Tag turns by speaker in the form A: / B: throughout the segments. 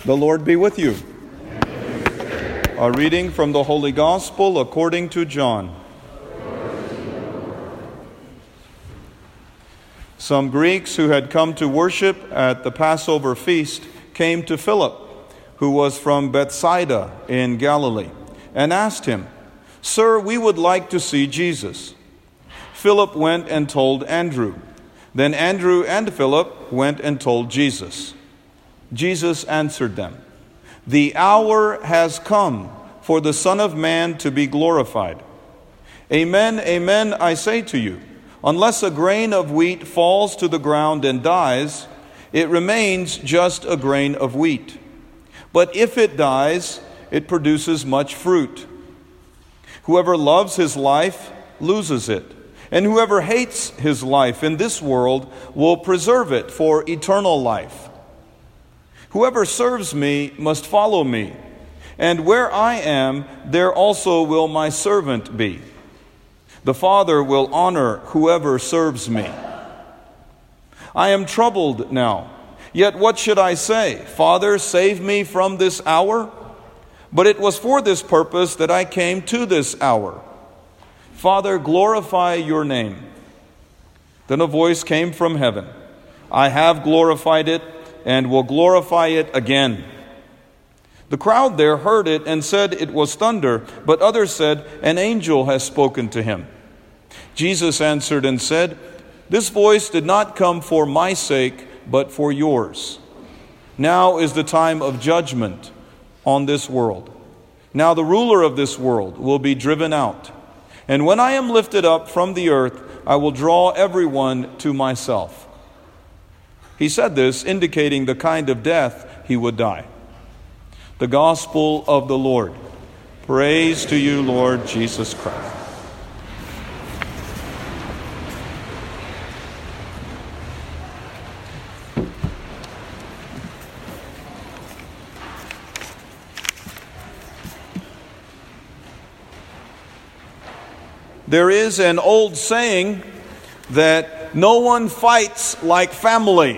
A: The Lord be with you. A reading from the Holy Gospel according to John. Some Greeks who had come to worship at the Passover feast came to Philip, who was from Bethsaida in Galilee, and asked him, "Sir, we would like to see Jesus." Philip went and told Andrew. Then Andrew and Philip went and told Jesus. Jesus answered them, "The hour has come for the Son of Man to be glorified. Amen, amen, I say to you, unless a grain of wheat falls to the ground and dies, it remains just a grain of wheat. But if it dies, it produces much fruit. Whoever loves his life loses it, and whoever hates his life in this world will preserve it for eternal life. Whoever serves me must follow me, and where I am, there also will my servant be. The Father will honor whoever serves me. I am troubled now, yet what should I say? Father, save me from this hour? But it was for this purpose that I came to this hour. Father, glorify your name." Then a voice came from heaven, "I have glorified it, and will glorify it again." The crowd there heard it and said it was thunder, but others said, "An angel has spoken to him." Jesus answered and said, "This voice did not come for my sake, but for yours. Now is the time of judgment on this world. Now the ruler of this world will be driven out. And when I am lifted up from the earth, I will draw everyone to myself." He said this, indicating the kind of death he would die. The Gospel of the Lord. Praise to you, Lord Jesus Christ. There is an old saying that no one fights like family.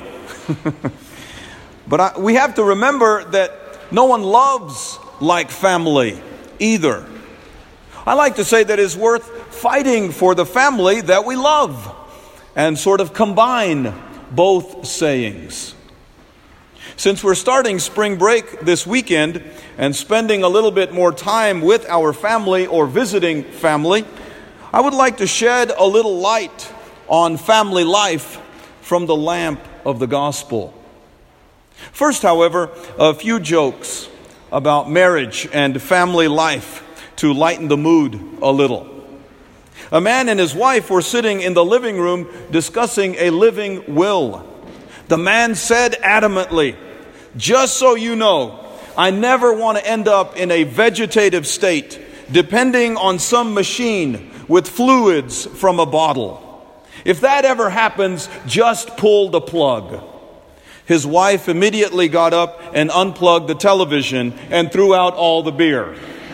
A: But we have to remember that no one loves like family either. I like to say that it's worth fighting for the family that we love and sort of combine both sayings. Since we're starting spring break this weekend and spending a little bit more time with our family or visiting family, I would like to shed a little light on family life from the lamp of the gospel. First, however, a few jokes about marriage and family life to lighten the mood a little. A man and his wife were sitting in the living room discussing a living will. The man said adamantly, "Just so you know, I never want to end up in a vegetative state, depending on some machine with fluids from a bottle. If that ever happens, just pull the plug." His wife immediately got up and unplugged the television and threw out all the beer.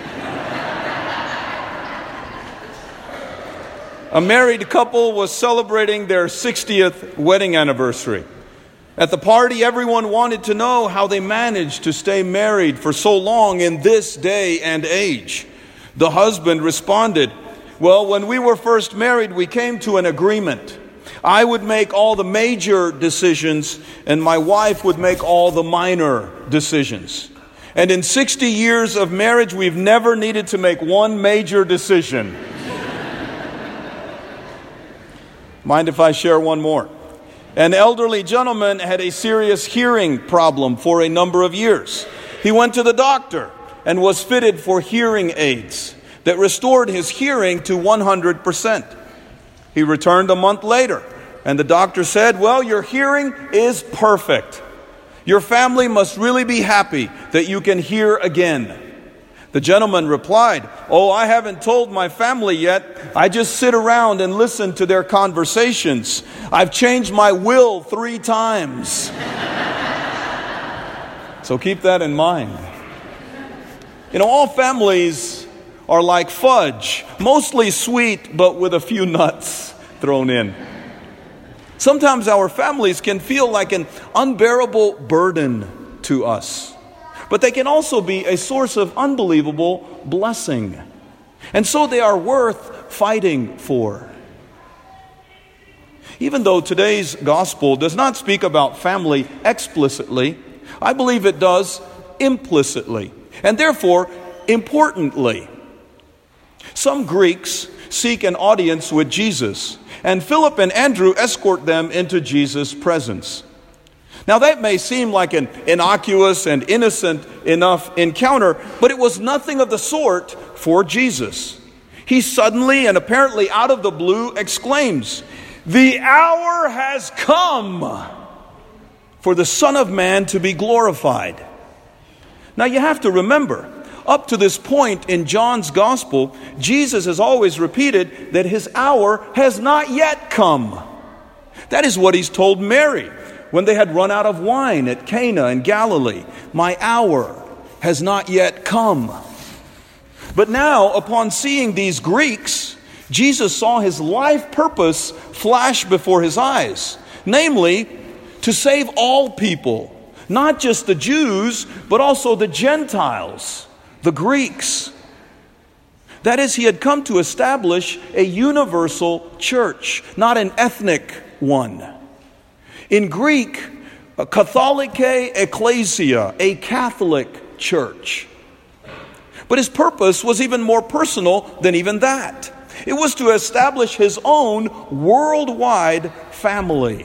A: A married couple was celebrating their 60th wedding anniversary. At the party, everyone wanted to know how they managed to stay married for so long in this day and age. The husband responded, "Well, when we were first married, we came to an agreement. I would make all the major decisions, and my wife would make all the minor decisions. And in 60 years of marriage, we've never needed to make one major decision." Mind if I share one more? An elderly gentleman had a serious hearing problem for a number of years. He went to the doctor and was fitted for hearing aids that restored his hearing to 100%. He returned a month later, and the doctor said, "Well, your hearing is perfect. Your family must really be happy that you can hear again." The gentleman replied, "Oh, I haven't told my family yet. I just sit around and listen to their conversations. I've changed my will 3 times. So keep that in mind. You know, all families are like fudge, mostly sweet, but with a few nuts thrown in. Sometimes our families can feel like an unbearable burden to us. but they can also be a source of unbelievable blessing. And so they are worth fighting for. Even though today's gospel does not speak about family explicitly, I believe it does implicitly, and therefore importantly. Some Greeks seek an audience with Jesus, and Philip and Andrew escort them into Jesus' presence. Now that may seem like an innocuous and innocent enough encounter, but it was nothing of the sort for Jesus. He suddenly and apparently out of the blue exclaims, "The hour has come for the Son of Man to be glorified." Now you have to remember, up to this point in John's gospel, Jesus has always repeated that his hour has not yet come. That is what he's told Mary when they had run out of wine at Cana in Galilee. "My hour has not yet come." But now, upon seeing these Greeks, Jesus saw his life purpose flash before his eyes, namely, to save all people, not just the Jews, but also the Gentiles, the Greeks. That is, he had come to establish a universal church, not an ethnic one. In Greek, katholike ecclesia, a Catholic church. But his purpose was even more personal than even that. It was to establish his own worldwide family.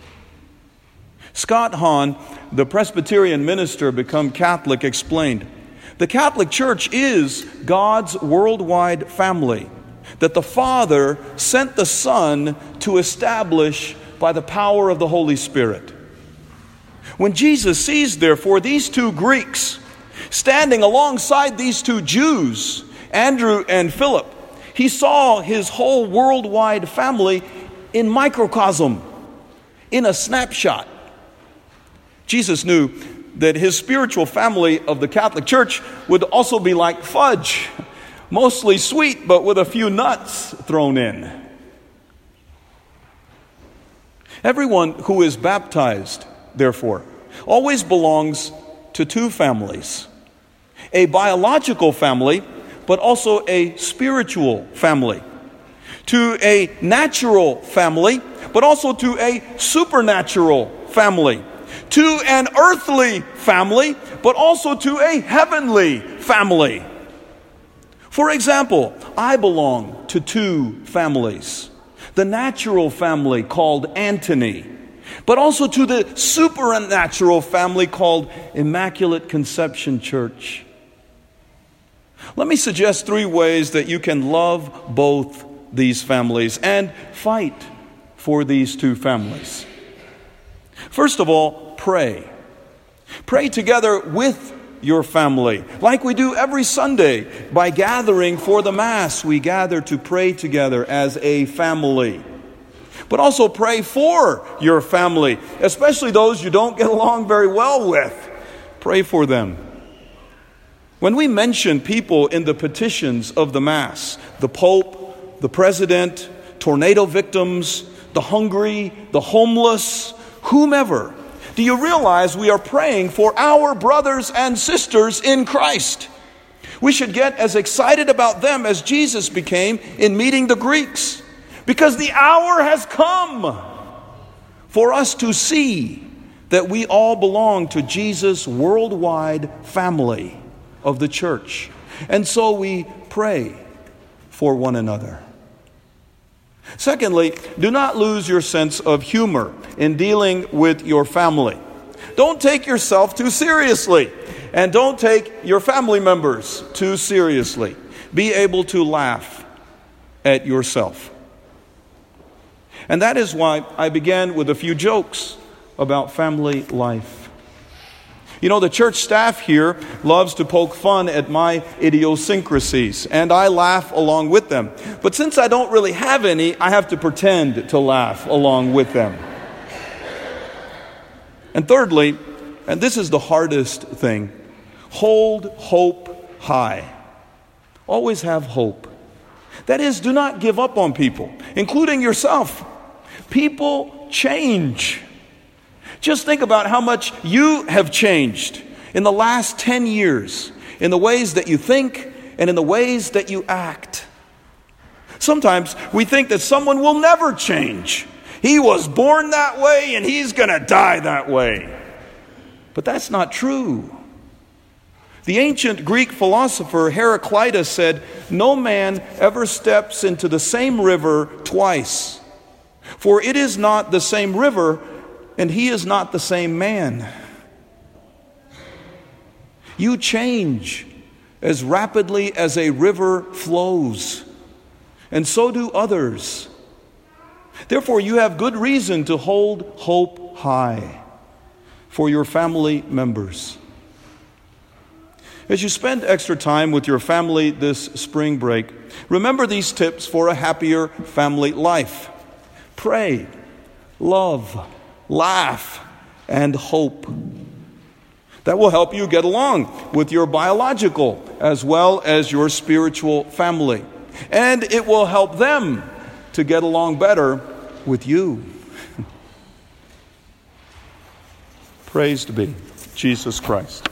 A: Scott Hahn, the Presbyterian minister become Catholic, explained, "The Catholic Church is God's worldwide family that the Father sent the Son to establish by the power of the Holy Spirit." When Jesus sees, therefore, these two Greeks standing alongside these two Jews, Andrew and Philip, he saw his whole worldwide family in microcosm, in a snapshot. Jesus knew that his spiritual family of the Catholic Church would also be like fudge, mostly sweet, but with a few nuts thrown in. Everyone who is baptized, therefore, always belongs to two families. A biological family, but also a spiritual family. To a natural family, but also to a supernatural family. To an earthly family, but also to a heavenly family. For example, I belong to two families. The natural family called Antony, but also to the supernatural family called Immaculate Conception Church. Let me suggest 3 ways that you can love both these families and fight for these two families. First of all, pray. Pray together with your family, like we do every Sunday by gathering for the Mass. We gather to pray together as a family. But also pray for your family, especially those you don't get along very well with. Pray for them. When we mention people in the petitions of the Mass, the Pope, the President, tornado victims, the hungry, the homeless, whomever, do you realize we are praying for our brothers and sisters in Christ? We should get as excited about them as Jesus became in meeting the Greeks, because the hour has come for us to see that we all belong to Jesus' worldwide family of the church. And so we pray for one another. Secondly, do not lose your sense of humor in dealing with your family. Don't take yourself too seriously, and don't take your family members too seriously. Be able to laugh at yourself. And that is why I began with a few jokes about family life. You know, the church staff here loves to poke fun at my idiosyncrasies, and I laugh along with them. But since I don't really have any, I have to pretend to laugh along with them. And thirdly, and this is the hardest thing, hold hope high. Always have hope. That is, do not give up on people, including yourself. People change. Just think about how much you have changed in the last 10 years, in the ways that you think and in the ways that you act. Sometimes we think that someone will never change. He was born that way and he's going to die that way. But that's not true. The ancient Greek philosopher Heraclitus said, "No man ever steps into the same river twice. For it is not the same river, and he is not the same man." You change as rapidly as a river flows, and so do others. Therefore, you have good reason to hold hope high for your family members. As you spend extra time with your family this spring break, remember these tips for a happier family life. Pray, love, laugh, and hope. That will help you get along with your biological as well as your spiritual family. And it will help them to get along better with you. Praise to be Jesus Christ.